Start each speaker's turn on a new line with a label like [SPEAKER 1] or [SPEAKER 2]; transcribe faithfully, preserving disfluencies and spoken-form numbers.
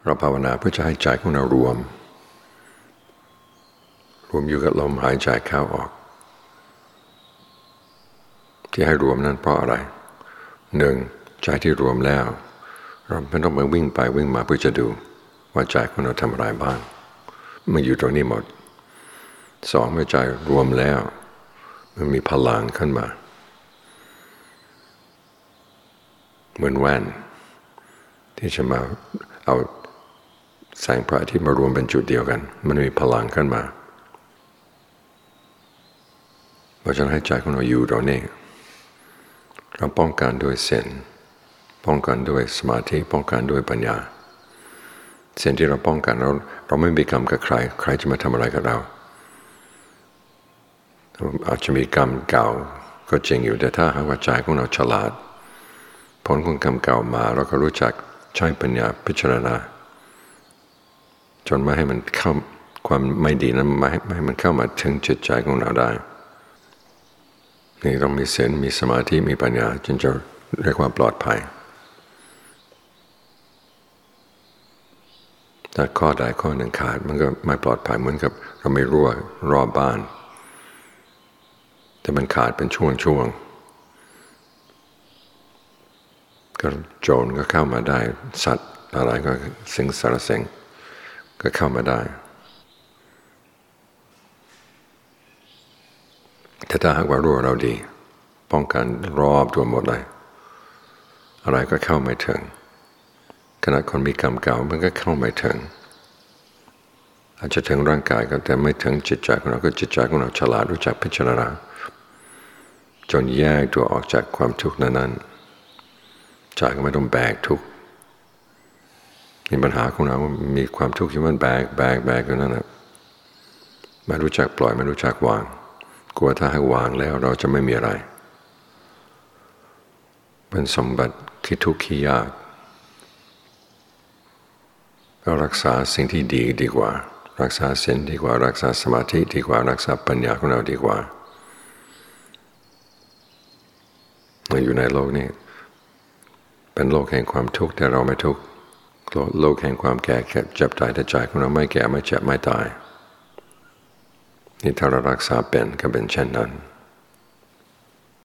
[SPEAKER 1] เราภาวนาเพื่อจะให้ใจของเรารวมรวมอยู่กับลมหายใจเข้าออกที่ให้รวมนั้นเพราะอะไรหนึ่งใจที่รวมแล้วเราไม่ต้องมาวิ่งไปวิ่งมาเพื่อจะดูว่าใจของเราทำอะไรบ้างมันอยู่ตรงนี้หมดสองเมื่อใจรวมแล้วมันมีพลังขึ้นมาเหมือนแว่นที่จะมาเอาแสงพระอาทิตย์มารวมเป็นจุดเดียวกันมันมีพลังขึ้นมาเพราะฉะนั้นให้ใจของเราอยู่ตรงนี้เราป้องกันด้วยศีลป้องกันด้วยสมาธิป้องกันด้วยปัญญาศีลที่เราป้องกันเราเราไม่มีกรรมกับใครใครจะมาทำอะไรกับเราอาจจะมีกรรมเก่าก็จริงอยู่แต่ถ้าหากว่าใจของเราฉลาดผลของกรรมเก่ามาเราก็รู้จักใช้ปัญญาพิจารณาจนไม่ให้มันเข้าความไม่ดีนั้นไม่ให้ไม่ให้มันเข้ามาถึงจิตใจของเราได้นี่ต้องมีศีลมีสมาธิมีปัญญาจึงจะเรียกว่าปลอดภัยถ้าข้อใดข้อหนึ่งขาดมันก็ไม่ปลอดภัยเหมือนกับเราไม่รั่วรอบบ้านแต่มันขาดเป็นช่วงๆก็โจรก็เข้ามาได้สัตว์อะไรก็สิ่งสารสิ่งก็เข้ามาได้แต่ถ้าหากว่ารู้เราดีป้องกันรอบตัวหมดเลยอะไรก็เข้าไม่ถึงขณะคนมีกรรมเก่ามันก็เข้าไม่ถึงอาจจะถึงร่างกายก็แต่ไม่ถึงจิตใจของเราก็จิตใจของเราฉลาดรู้จักพิจารณาจนแยกตัวออกจากความทุกข์นั้นๆใจก็ไม่ต้องแบกทุกข์มีปัญหาของเรามีความทุกข์ที่มันแบกแบกแบกอยู่นั่นแหละไม่รู้จักปล่อยไม่รู้จักวางกลัวถ้าให้วางแล้วเราจะไม่มีอะไรเป็นสมบัติที่ทุกข์ที่ยากเรารักษาสิ่งที่ดีดีกว่ารักษาศีลดีกว่ารักษาสมาธิดีกว่ารักษาปัญญาของเราดีกว่าเราอยู่ในโลกนี้เป็นโลกแห่งความทุกข์แต่เราไม่ทุกข์โลกแห่งความแก่เจ็บตายแต่ใจของเราไม่แก่ไม่เจ็บไม่ตายนี่ถ้าเรารักษาเป็นก็เป็นเช่นนั้น